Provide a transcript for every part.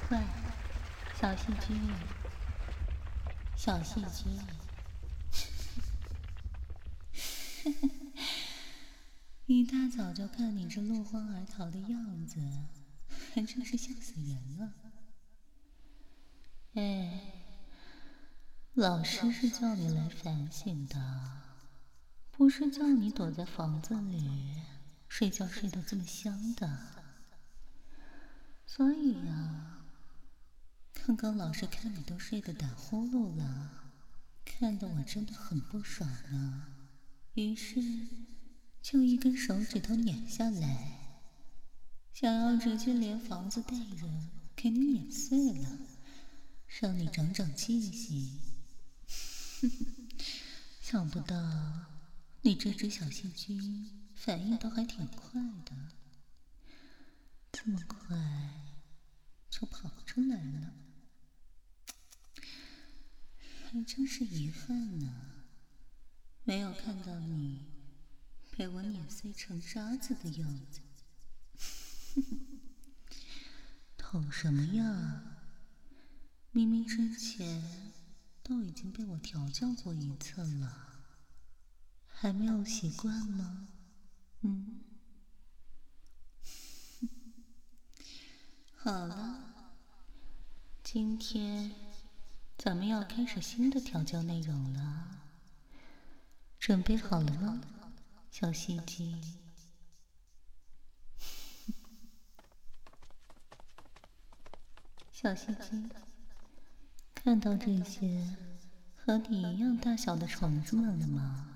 喂，小细菌，小细菌，一大早就看你这落荒而逃的样子，还真是吓死人了。哎，老师是叫你来反省的，不是叫你躲在房子里睡觉睡得这么香的。所以呀，刚刚老师看你都睡得打呼噜了，看得我真的很不爽呢。于是就一根手指头捻下来，想要直接连房子带人给你碾碎了，让你长长记性。想不到你这只小细菌反应倒还挺快的，这么快就跑出来了，还真是遗憾呢，没有看到你被我碾碎成渣子的样子。痛什么呀？明明之前都已经被我调教过一次了，还没有习惯吗？好了，今天咱们要开始新的调教内容了，准备好了吗，小细菌？小细菌，看到这些和你一样大小的虫子们了吗？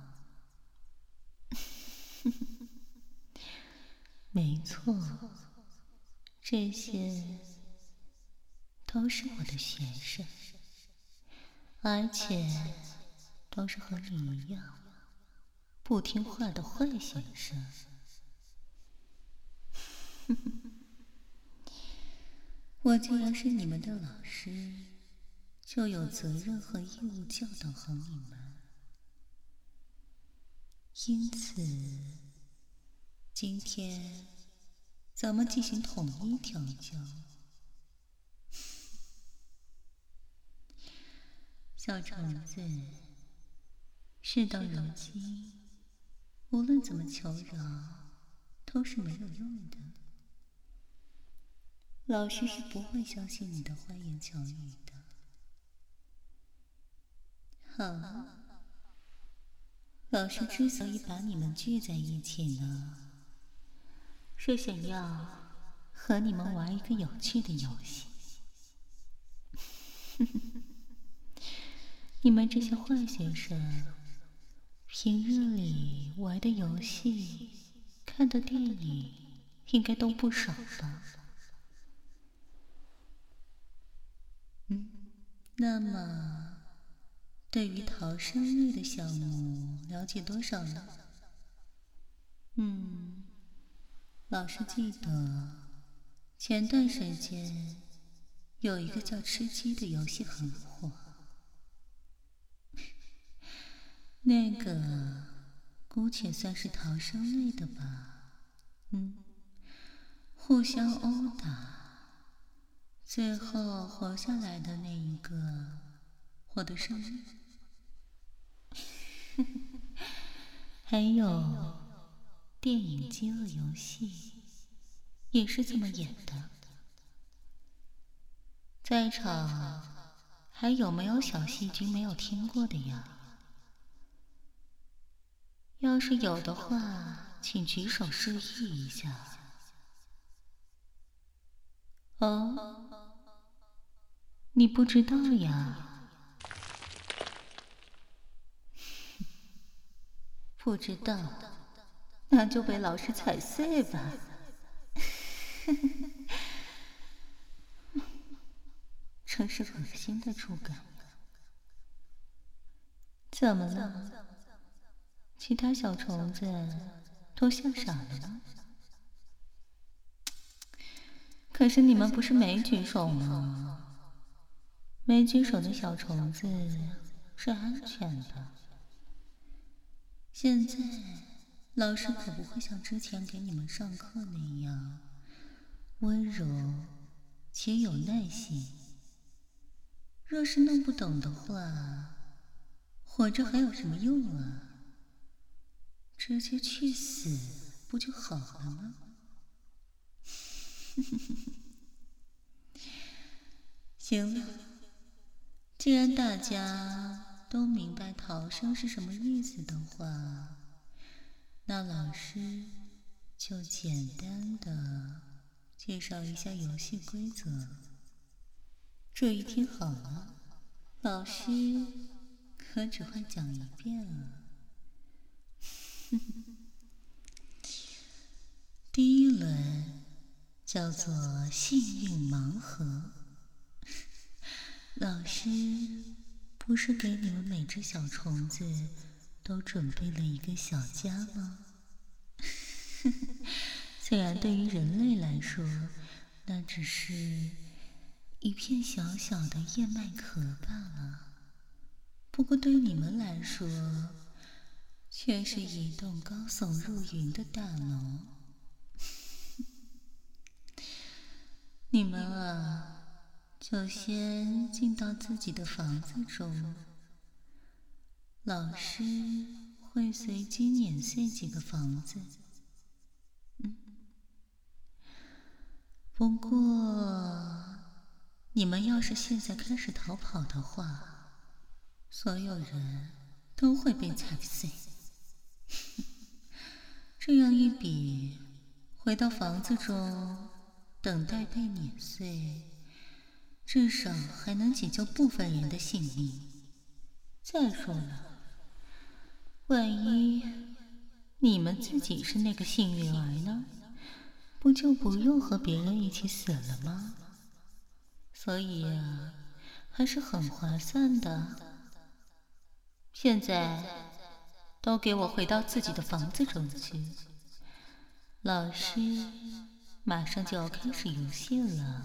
没错，这些都是我的学生，而且都是和你一样不听话的坏学生。我既然是你们的老师，就有责任和义务教导好你们。因此，今天咱们进行统一调教。小虫子，事到如今，无论怎么求饶，都是没有用的。老师是不会相信你的花言巧语的。好，老师之所以把你们聚在一起呢，是想要和你们玩一个有趣的游戏。你们这些坏学生，平日里玩的游戏、看的电影，应该都不少吧？那么，对于逃生类的项目了解多少呢？老师记得前段时间有一个叫吃鸡的游戏很火，那个姑且算是逃生类的吧。互相殴打，最后活下来的那一个获得胜利。还有电影《饥饿游戏》也是这么演的。在场还有没有小细菌没有听过的呀？要是有的话，请举手示意一下。哦，你不知道呀？不知道，那就被老师踩碎吧。真是恶心的触感。怎么了？其他小虫子都吓傻了吗？可是你们不是没举手吗？没举手的小虫子是安全的。现在老师可不会像之前给你们上课那样温柔且有耐心。若是弄不懂的话，活着还有什么用啊？直接去死不就好了吗？行了，既然大家都明白逃生是什么意思的话，那老师就简单的介绍一下游戏规则。这一听好了，老师可只会讲一遍啊。第一轮叫做幸运盲盒。老师不是给你们每只小虫子都准备了一个小家吗？虽然对于人类来说，那只是一片小小的燕麦壳罢了，不过对你们来说，却是一栋高耸入云的大楼。你们啊，就先进到自己的房子中，老师会随机碾碎几个房子。不过，你们要是现在开始逃跑的话，所有人都会被踩碎。这样一比，回到房子中等待被碾碎，至少还能解救部分人的性命。再说了，万一你们自己是那个幸运儿呢，不就不用和别人一起死了吗？所以啊，还是很划算的。现在都给我回到自己的房子中去，老师马上就要开始游戏了。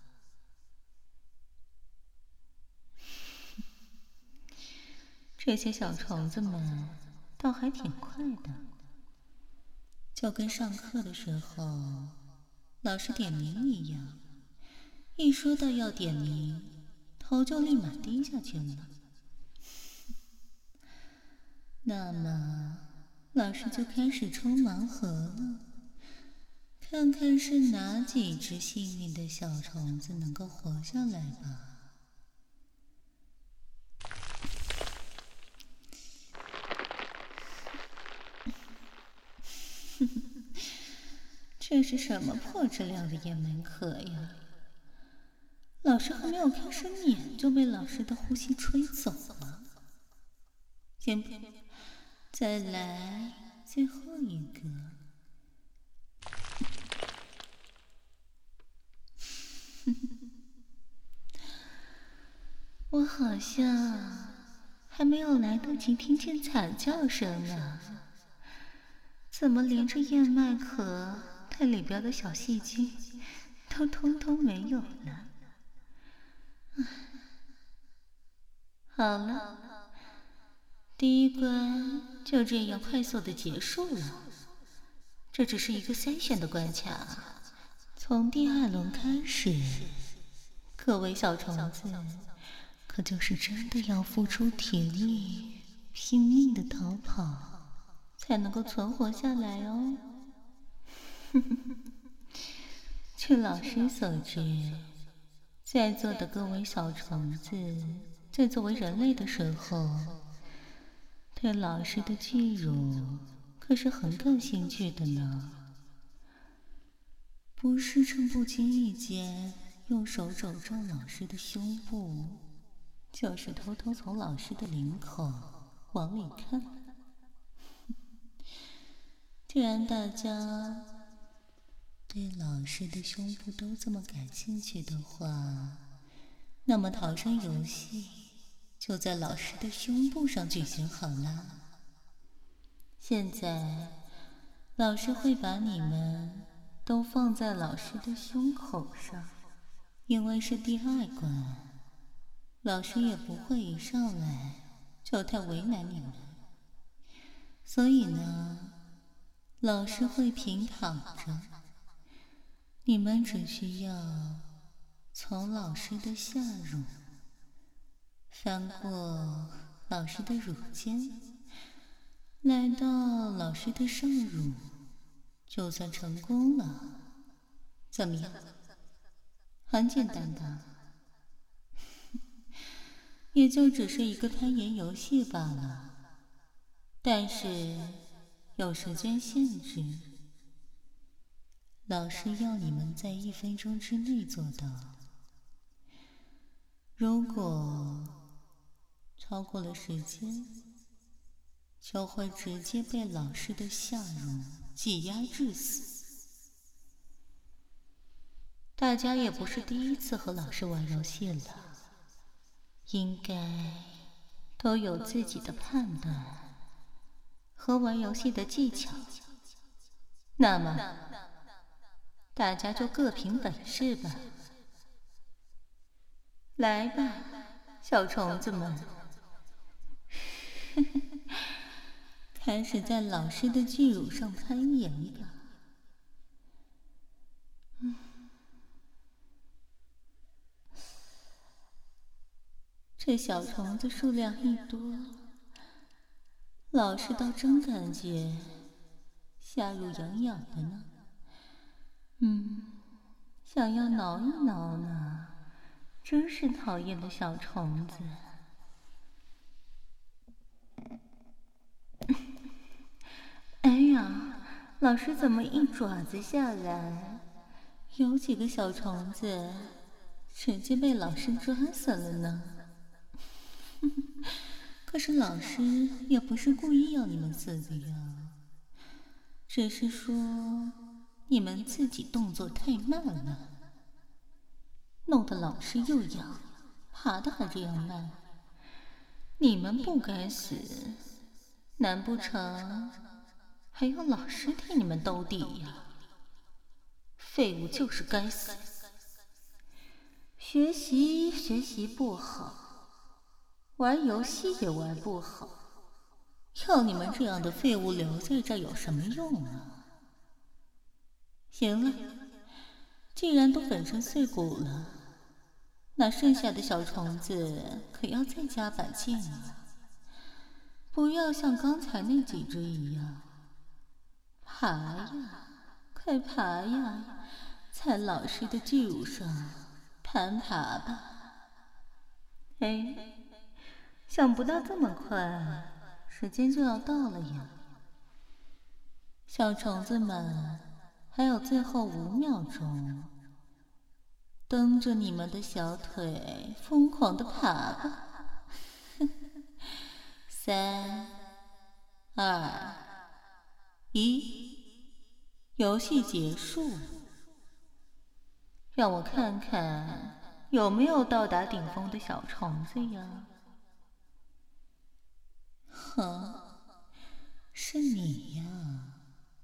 这些小虫子们倒还挺快的，就跟上课的时候老师点名一样，一说到要点名，头就立马低下去了。那么老师就开始抽盲盒了，看看是哪几只幸运的小虫子能够活下来吧。这是什么破质量的燕麦壳呀？老师还没有开始碾，就被老师的呼吸吹走了。先再来最后一个。我好像还没有来得及听见惨叫声呢，怎么连这燕麦壳它里边的小细菌都通通没有了？好了，第一关就这样快速的结束了。这只是一个筛选的关卡，从第2轮开始，各位小虫子可就是真的要付出体力，拼命的逃跑，才能够存活下来哦。据老师所知，在座的各位小虫子在作为人类的时候，对老师的巨乳可是很感兴趣的呢。不是趁不经意间用手肘撞老师的胸部，就是偷偷从老师的领口往里看。既然大家对老师的胸部都这么感兴趣的话，那么逃生游戏就在老师的胸部上举行好了。现在老师会把你们都放在老师的胸口上，因为是第2关，老师也不会一上来就太为难你们，所以呢，老师会平躺着，你们只需要从老师的下乳翻过老师的乳尖，来到老师的上乳，就算成功了。怎么样？很简单吧？也就只是一个攀岩游戏罢了，但是有时间限制。老师要你们在1分钟之内做到，如果超过了时间，就会直接被老师的下乳挤压致死。大家也不是第一次和老师玩游戏了，应该都有自己的判断和玩游戏的技巧。那么大家就各凭本事吧。来吧，小虫子们，开始在老师的巨乳上攀岩吧。这小虫子数量一多，老师倒真感觉下乳痒痒的呢。想要挠一挠呢，真是讨厌的小虫子。哎呀，老师怎么一爪子下来，有几个小虫子直接被老师抓死了呢？可是老师也不是故意要你们死的呀，只是说你们自己动作太慢了，弄得老师又痒，爬得还这样慢。你们不该死，难不成还要老师替你们兜底呀？废物就是该死！学习不好，玩游戏也玩不好，要你们这样的废物留在这有什么用啊？行了，既然都粉身碎骨了，那剩下的小虫子可要再加把劲了，不要像刚才那几只一样，爬呀，快爬呀，在老师的巨乳上攀爬吧。哎，想不到这么快，时间就要到了呀。小虫子们，还有最后5秒钟，蹬着你们的小腿疯狂地爬吧。3、2、1，游戏结束。让我看看有没有到达顶峰的小虫子呀？是你呀，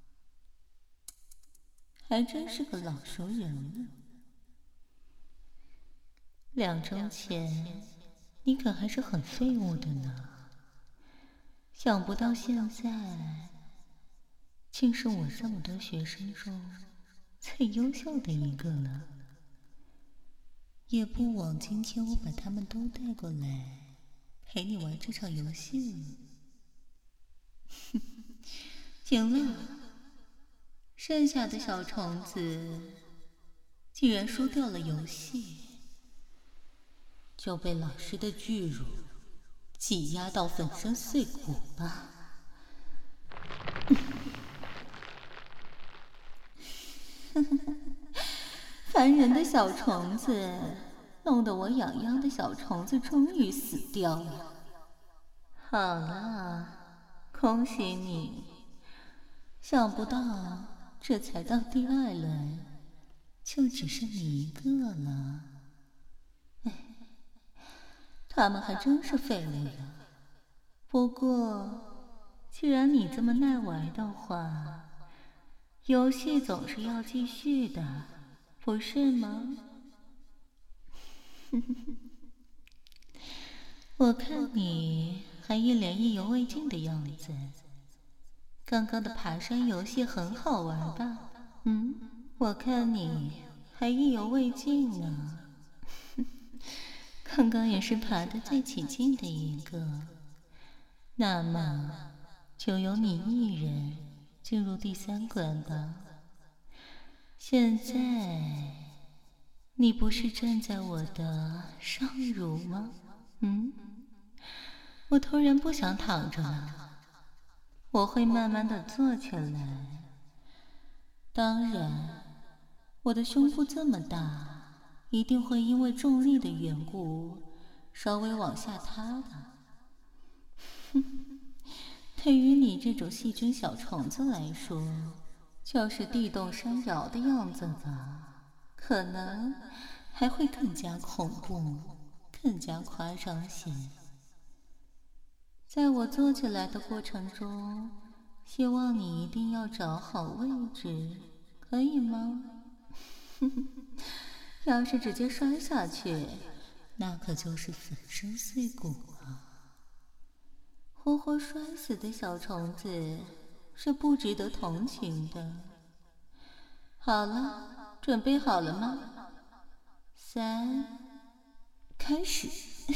还真是个老熟人呢。2周前，你可还是很废物的呢。想不到现在，竟是我这么多学生中最优秀的一个了。也不枉今天我把他们都带过来，陪你玩这场游戏了。行了，剩下的小虫子既然输掉了游戏，就被老师的巨乳挤压到粉身碎骨吧。烦人的小虫子，弄得我痒痒的小虫子终于死掉了。好了，恭喜你，想不到这才到第2轮，就只剩你一个了。哎，他们还真是废物呀。不过，既然你这么耐玩的话，游戏总是要继续的，不是吗？我看你还一脸意犹未尽的样子。刚刚的爬山游戏很好玩吧？我看你还意犹未尽呢。 刚刚也是爬得最起劲的一个，那么就由你一人进入第3关吧。现在你不是站在我的上乳吗？我突然不想躺着了，我会慢慢的坐起来。当然，我的胸部这么大，一定会因为重力的缘故稍微往下塌的。对于你这种细菌小虫子来说，就是地动山摇的样子吧，可能还会更加恐怖，更加夸张些。在我坐起来的过程中，希望你一定要找好位置，可以吗？要是直接摔下去，那可就是粉身碎骨了。活活摔死的小虫子是不值得同情的。好了，准备好了吗？3，开始。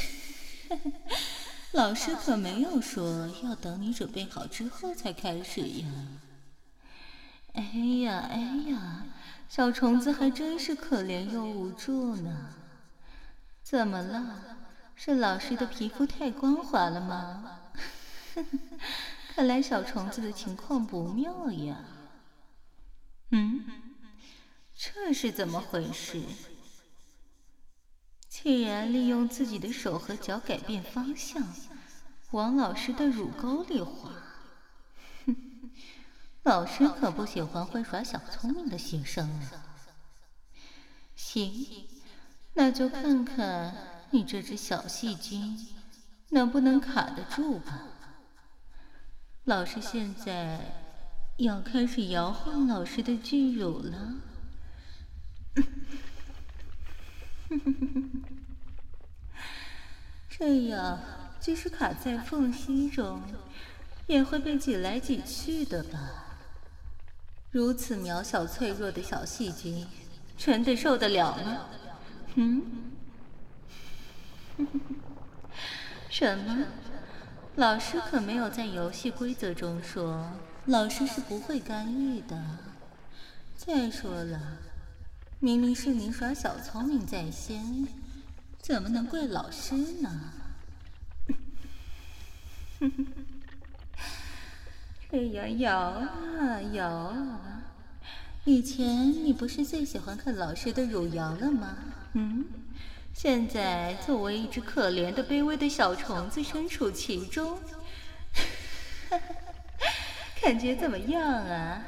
老师可没有说要等你准备好之后才开始呀。哎呀，小虫子还真是可怜又无助呢。怎么了？是老师的皮肤太光滑了吗？看来小虫子的情况不妙呀。这是怎么回事？竟然利用自己的手和脚改变方向，往老师的乳沟里滑。老师可不喜欢会耍小聪明的学生啊。行，那就看看你这只小细菌能不能卡得住吧。老师现在要开始摇晃老师的巨乳了。这样即使卡在缝隙中，也会被挤来挤去的吧？如此渺小脆弱的小细菌，真的受得了吗？什么？老师可没有在游戏规则中说，老师是不会干预的。再说了，明明是你耍小聪明在先，怎么能怪老师呢？这样摇啊摇啊，以前你不是最喜欢看老师的乳摇了吗？现在作为一只可怜的卑微的小虫子身处其中，感觉怎么样啊？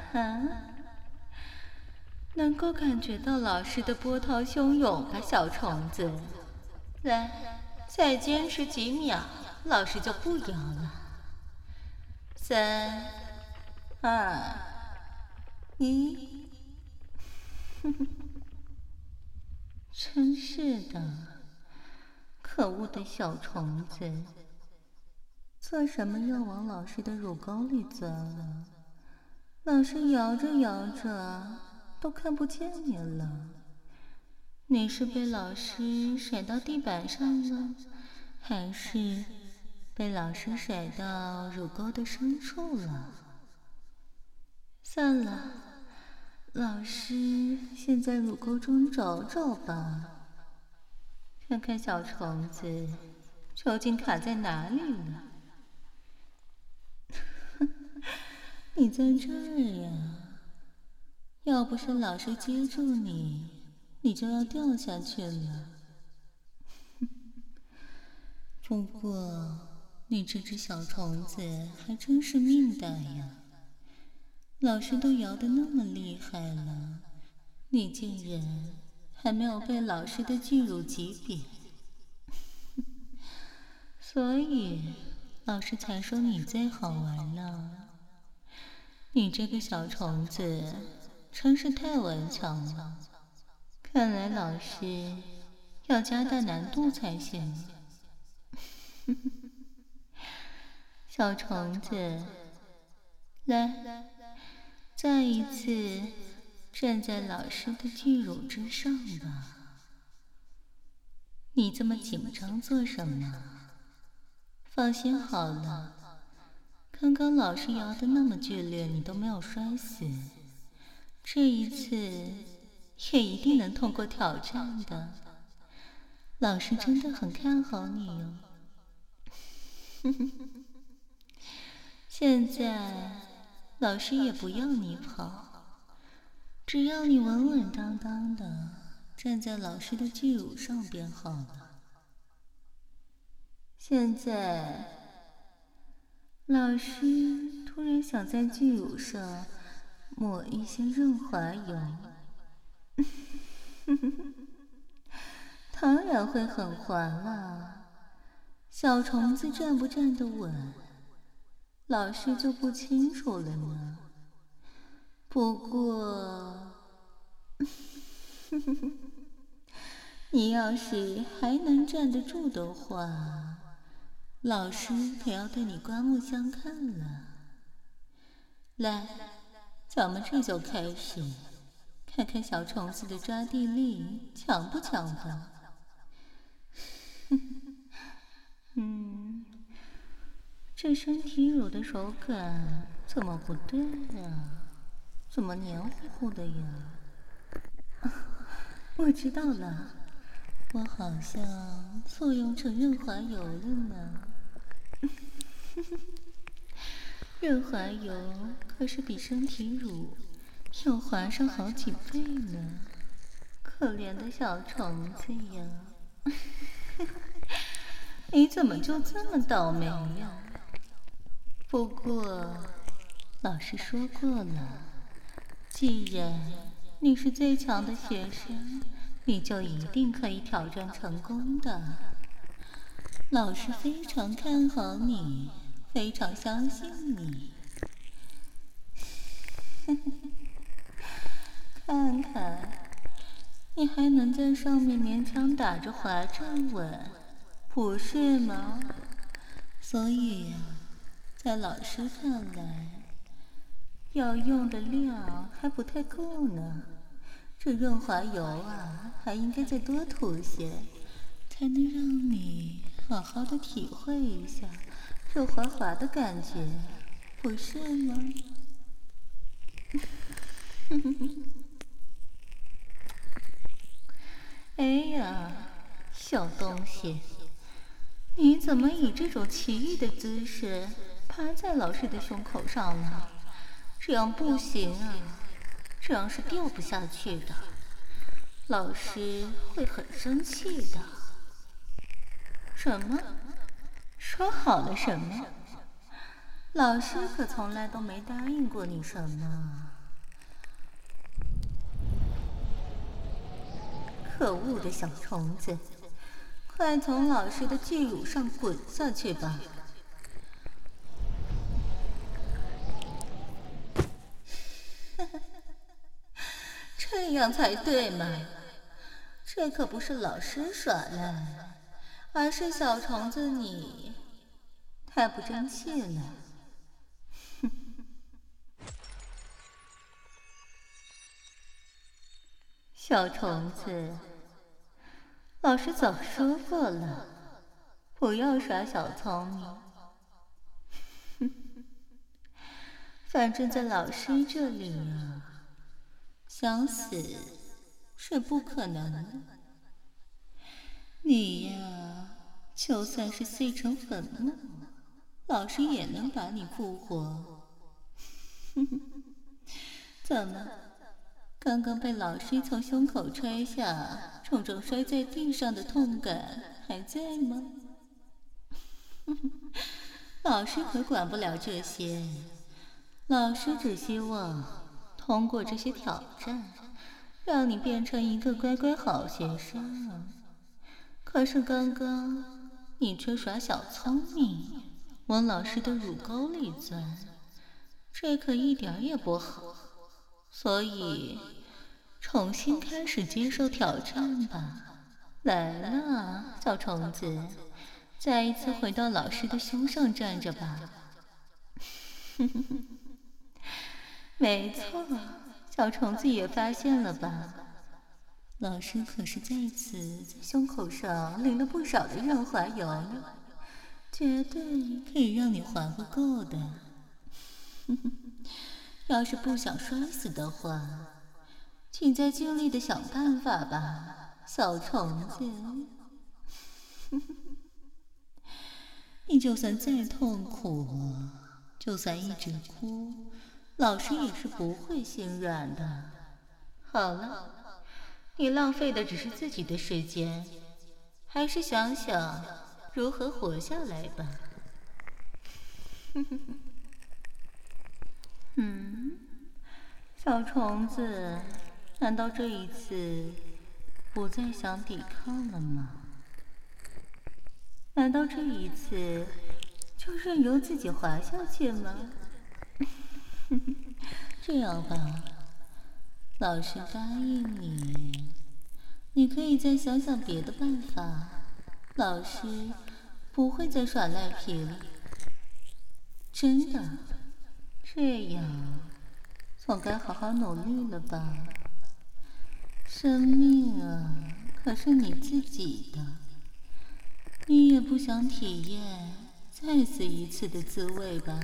能够感觉到老师的波涛汹涌吧，小虫子？来，再坚持几秒，老师就不摇了。3、2、1。真是的，可恶的小虫子，做什么要往老师的乳沟里钻了？老师摇着摇着都看不见你了。你是被老师甩到地板上了，还是被老师甩到乳沟的深处了？算了，老师先在乳沟中找找吧，看看小虫子究竟卡在哪里了。你在这儿呀？要不是老师接住你，你就要掉下去了。不过，你这只小虫子还真是命大呀！老师都摇得那么厉害了，你竟然还没有被老师的巨乳挤扁。所以，老师才说你最好玩了。你这个小虫子真是太顽强了，看来老师要加大难度才行。小虫子，来，再一次站在老师的巨乳之上吧。 你这么紧张做什么？放心好了，刚刚老师摇得那么剧烈，你都没有摔死，这一次也一定能通过挑战的。老师真的很看好你哦。现在老师也不要你跑，只要你稳稳当当的站在老师的巨乳上便好了。现在老师突然想在巨乳上抹一些润滑油，当然会很滑啦。小虫子站不站得稳，老师就不清楚了呢。不过，你要是还能站得住的话，老师可要对你刮目相看了。来，咱们这就开始，看看小虫子的抓地力强不强吧。这身体乳的手感怎么不对呀？怎么黏糊糊的呀？我知道了，我好像作用成润滑油了呢。润滑油可是比身体乳要滑上好几倍呢，可怜的小虫子呀！你怎么就这么倒霉呀？不过，老师说过了，既然你是最强的学生，你就一定可以挑战成功的。老师非常看好你，非常相信你。看看，你还能在上面勉强打着滑站稳，不是吗？所以呀，在老师看来，要用的量还不太够呢。这润滑油啊，还应该再多涂些，才能让你好好的体会一下这滑滑的感觉，不是吗？哎呀，小东西，你怎么以这种奇异的姿势趴在老师的胸口上呢？这样不行啊，这样是掉不下去的，老师会很生气的。什么？说好了什么？老师可从来都没答应过你什么。可恶的小虫子，快从老师的巨乳上滚下去吧！这样才对嘛！这可不是老师耍赖，而是小虫子你太不争气了。小虫子，老师早说过了，不要耍小聪明。反正在老师这里啊，想死是不可能的。你呀，就算是碎成粉末，老师也能把你复活。怎么？刚刚被老师从胸口摔下，重重摔在地上的痛感还在吗？老师可管不了这些，老师只希望通过这些挑战，让你变成一个乖乖好学生。可是刚刚你却耍小聪明，往老师的乳沟里钻，这可一点也不好。所以，重新开始接受挑战吧。来了，小虫子，再一次回到老师的胸上站着吧。没错，小虫子也发现了吧？ 老师可是在此在胸口上淋了不少的润滑油呢，绝对可以让你滑个够的。要是不想摔死的话，请再尽力的想办法吧，小虫子。你就算再痛苦，就算一直哭，老师也是不会心软的。好了，你浪费的只是自己的时间，还是想想如何活下来吧。小虫子，难道这一次不再想抵抗了吗？难道这一次就任由自己滑下去吗？这样吧，老师答应你，你可以再想想别的办法，老师不会再耍赖皮了。真的，这样总该好好努力了吧？生命啊，可是你自己的，你也不想体验再死一次的滋味吧？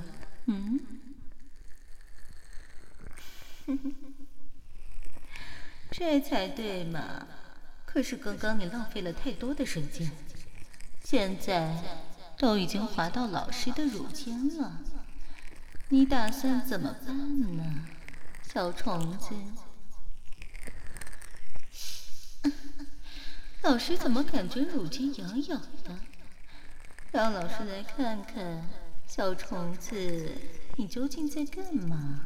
这才对嘛！可是刚刚你浪费了太多的时间，现在都已经滑到老师的乳尖了，你打算怎么办呢，小虫子？老师怎么感觉乳尖痒痒的？让老师来看看，小虫子，你究竟在干嘛？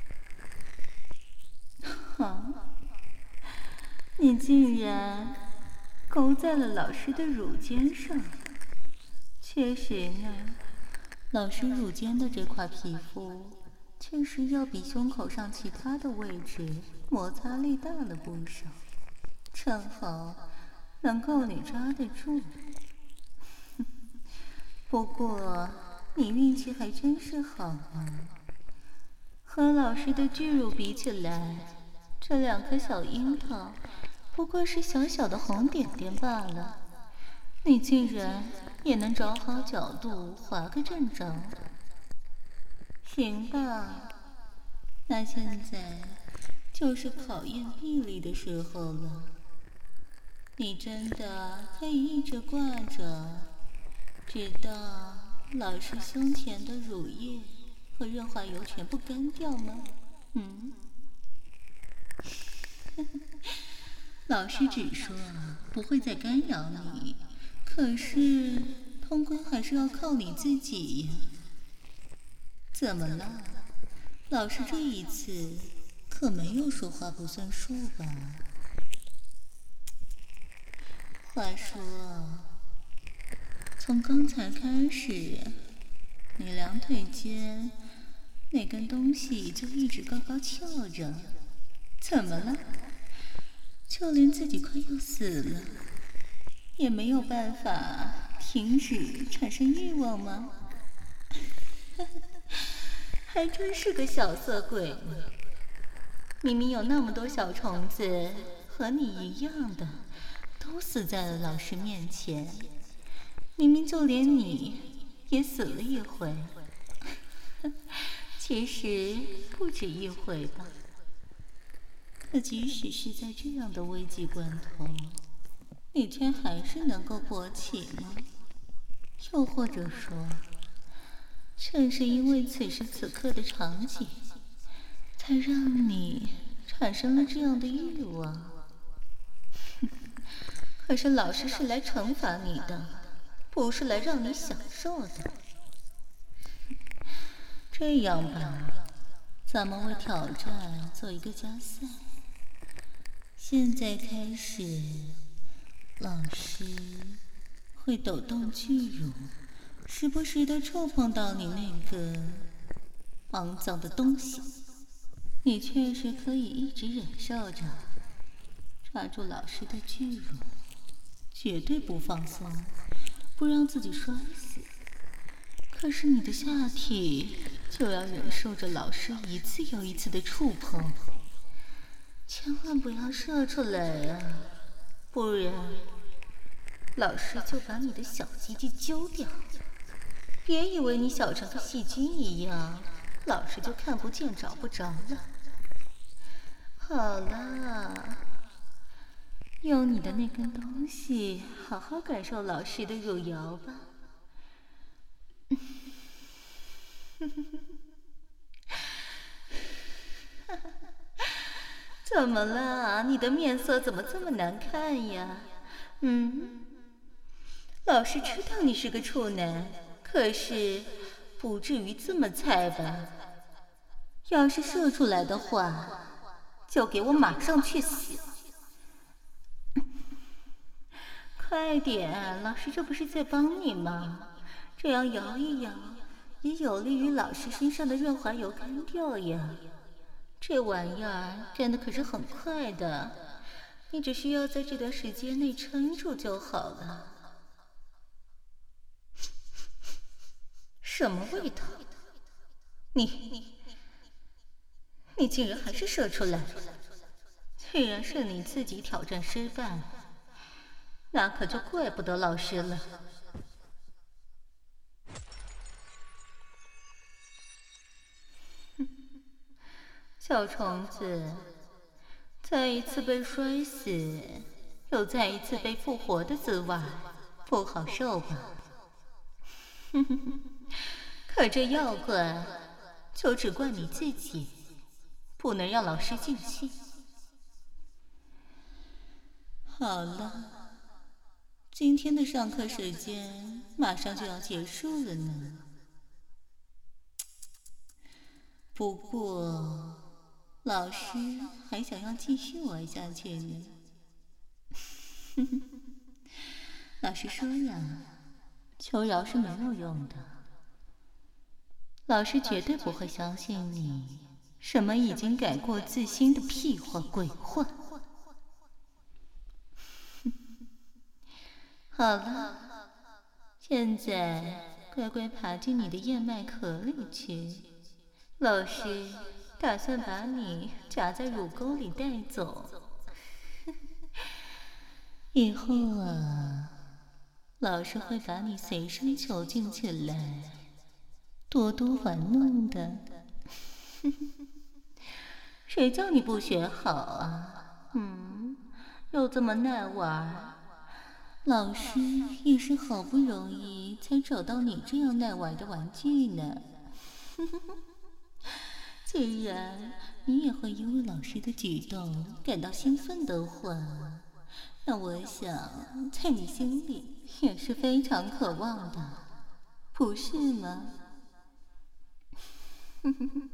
你竟然勾在了老师的乳尖上。确实呢，老师乳尖的这块皮肤确实要比胸口上其他的位置摩擦力大了不少，正好能够你抓得住。不过你运气还真是好啊，和老师的巨乳比起来，这2颗小樱桃不过是小小的红点点罢了，你竟然也能找好角度滑个正着。行吧，那现在就是考验臂力的时候了。你真的可以一直挂着，直到老师胸前的乳液和润滑油全部干掉吗？老师只说不会再干扰你，可是终归还是要靠你自己呀。怎么了？老师这一次可没有说话不算数吧？话说，从刚才开始，你2腿间那根东西就一直高高翘着，怎么了？就连自己快要死了，也没有办法停止产生欲望吗？还真是个小色鬼呢！明明有那么多小虫子和你一样的，都死在了老师面前，明明就连你也死了一回，其实不止一回吧。可即使是在这样的危急关头，你却还是能够勃起吗？又或者说，正是因为此时此刻的场景，才让你产生了这样的欲望？可是老师是来惩罚你的，不是来让你享受的。这样吧，咱们为挑战做一个加赛。现在开始，老师会抖动巨乳，时不时的触碰到你那个肮脏的东西。你确实可以一直忍受着，抓住老师的巨乳，绝对不放松，不让自己摔死。可是你的下体就要忍受着老师一次又一次的触碰， 千万不要射出来呀，不然老师就把你的小鸡鸡揪掉。别以为你小成个细菌一样，老师就看不见找不着了。好了，用你的那根东西好好感受老师的汝窑吧。怎么了？你的面色怎么这么难看呀？老师知道你是个处男，可是不至于这么菜吧？要是射出来的话，就给我马上去死！快点，老师这不是在帮你吗？这样摇一摇，也有利于老师身上的润滑油干掉呀。这玩意儿干的可是很快的，你只需要在这段时间内撑住就好了。什么味道？你竟然还是射出来了！既然是你自己挑战失败，那可就怪不得老师了。小虫子，再一次被摔死，又再一次被复活的滋味，不好受吧？可这要怪，就只怪你自己，不能让老师尽兴。好了，今天的上课时间马上就要结束了呢。不过，老师还想要继续玩下去呢。老师说呀，求饶是没有用的。老师绝对不会相信你什么已经改过自新的屁话鬼话。好了，现在乖乖爬进你的燕麦壳里去。老师打算把你夹在乳沟里带走。以后啊，老师会把你随身囚禁起来，多多玩弄的。谁叫你不学好啊？又这么耐玩，老师也是好不容易才找到你这样耐玩的玩具呢。既然你也会因为老师的举动感到兴奋的话，那我想在你心里也是非常渴望的，不是吗？